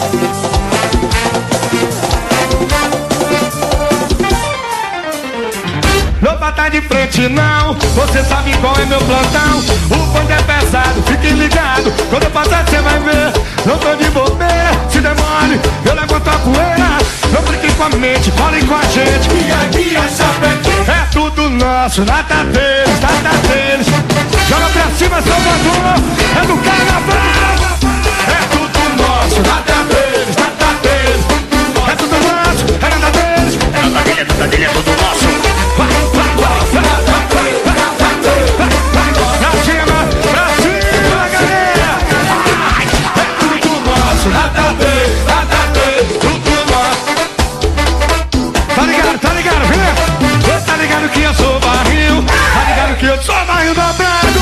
Não bata de frente não, você sabe qual é meu plantão. O bonde é pesado, fique ligado, quando eu passar cê vai ver. Não tô de bobeira, se demore, eu levanto a poeira. Não brinque com a mente, colhe com a gente. E aqui é Chapecó, é tudo nosso, nada deles. Joga pra cima, Salvador, é do carnaval. É tudo nosso, nada deles. É tudo nosso, é nada deles. É nada dele, é tudo nosso. Pra cima, galera. É tudo nosso, nada deles, tudo nosso. Tá ligado, vem? Você tá ligado que eu sou barril? Tá ligado que eu sou barril dobrado?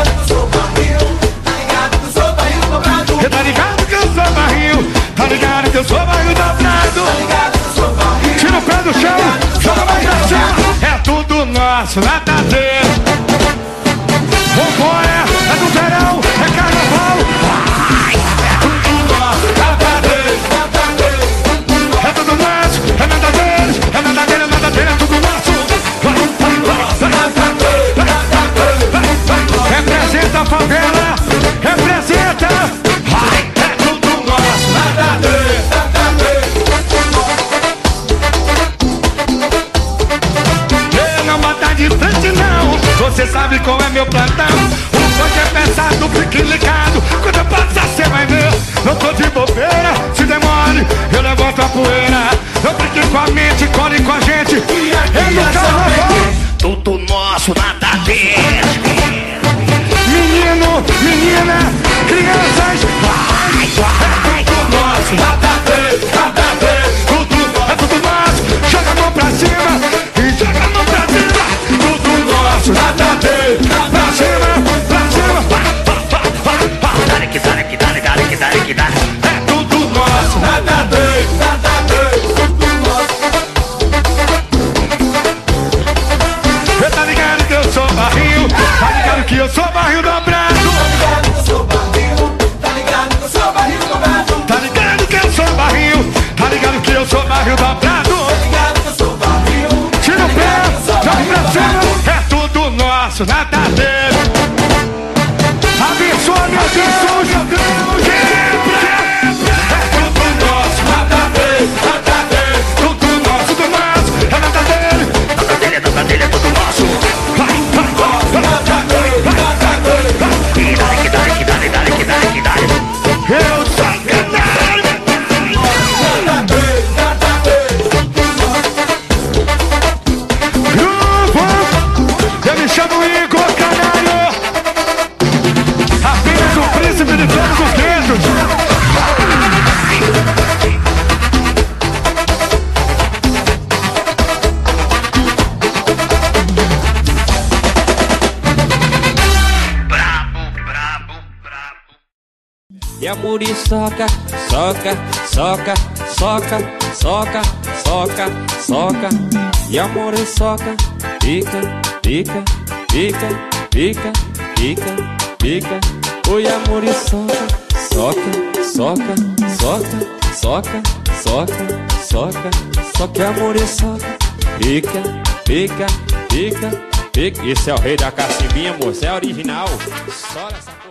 Tá ligado que eu sou barril? Tá ligado que eu sou barril dobrado? Tira o pé do chão, joga mais pra cima. É tudo nosso, nada deles. Vambora, é do verão, é carnaval. É tudo nosso, nada deles. É tudo nosso, é nada deles. É nada dele, é tudo nosso. Representa a favela, representa. É tudo nosso, nada deles. Não bata de frente não, você sabe qual é meu plantão. O bonde é pesado, fique ligado, quando eu passar cê vai ver. Não tô de bobeira, se demore, eu levanto a poeira. Não brinque com a mente, colhe com a gente. É no carnaval, tudo nosso, nada deles. Menino, menina, crianças, é tudo nosso, nada deles, tudo, é tudo nosso. Joga a mão pra cima e joga a mão pra cima. Tudo nosso, nada deles, pra cima. Dale. É tudo nosso, nada deles, tudo nosso. Você tá ligado que eu sou barril? Tá ligado que eu sou barril dobrado? Tá ligado que eu sou barril dobrado? Tá ligado que eu sou barril? Tá ligado que eu sou barril dobrado? Tá ligado que eu sou barril? Tira o pé, joga pra cima. É tudo nosso, nada deles. Abençoa meu Deus, meu Deus. É tudo nosso, nada deles. Tudo nosso, é nada dele. Nada dele, é tudo nosso. Vai. Que dale. Eu sacanagem. Grupo, eu me chamo Igor Canário. Apenas o príncipe de todos os dedos. E a muriçoca, soca. E a muriçoca, pica. Oi, a muriçoca, soca. Só que a muriçoca, pica. Esse é o rei da cacimbinha, moço, é original. Só essa